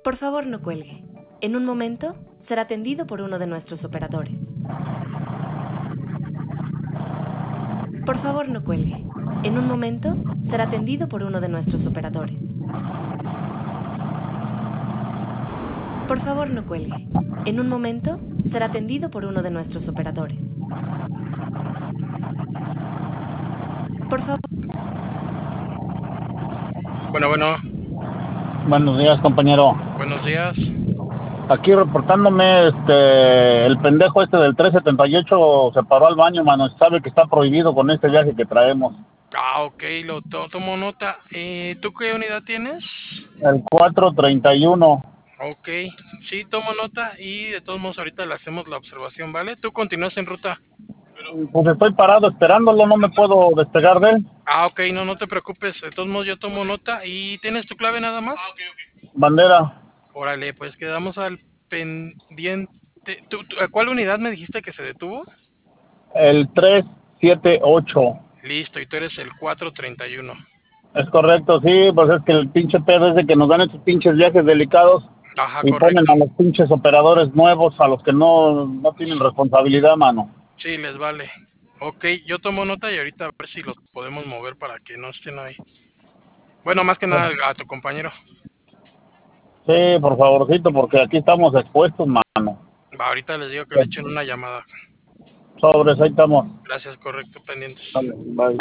Por favor, no cuelgue. En un momento será atendido por uno de nuestros operadores. Por favor, no cuelgue. En un momento será atendido por uno de nuestros operadores. Por favor, no cuelgue. En un momento será atendido por uno de nuestros operadores. Por favor. Bueno. Buenos días, compañero. Buenos días. Aquí reportándome, el pendejo del 378 se paró al baño, mano. Sabe que está prohibido con este viaje que traemos. Ok, tomo nota. ¿Tú qué unidad tienes? El 431. Ok, sí, tomo nota y de todos modos ahorita le hacemos la observación, ¿vale? Tú continúas en ruta. Pues estoy parado esperándolo, no me puedo despegar de él. Ok, no te preocupes. De todos modos yo tomo nota y ¿tienes tu clave nada más? Bandera. Órale, pues quedamos al pendiente. ¿A cuál unidad me dijiste que se detuvo? El 378. Listo, y tú eres el 431. Es correcto, sí, pues es que el pinche pedo es de que nos dan estos pinches viajes delicados. Ajá, Y ponen correcto. a los pinches operadores nuevos, a los que no tienen responsabilidad, mano. Sí, les vale. Ok, yo tomo nota y ahorita a ver si los podemos mover para que no estén ahí. Bueno, más que nada a tu compañero. Sí, por favorcito, porque aquí estamos expuestos, mano. Va, ahorita les digo que le echen una llamada. Sobres, ahí estamos. Gracias, correcto, pendientes. Vale, bye.